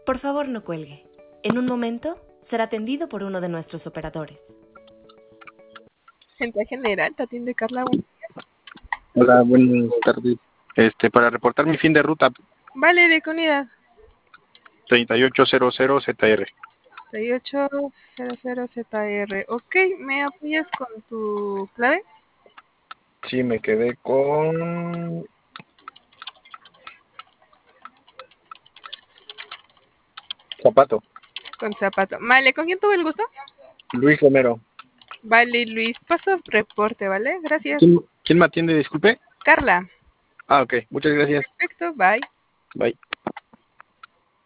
Por favor, no cuelgue. En un momento será atendido por uno de nuestros operadores. Central General, te atiende Carla. Hola, buenas tardes. Para reportar mi fin de ruta, Vale, ¿de qué unidad? 3800ZR. 3800ZR. Ok, ¿me apoyas con tu clave? Sí, me quedé con Zapato. Con zapato. Vale, ¿con quién tuve el gusto? Luis Romero. Vale, Luis, paso reporte, ¿vale? Gracias. ¿Quién me atiende, disculpe? Carla. Ah, ok, muchas gracias. Perfecto, bye. Bye.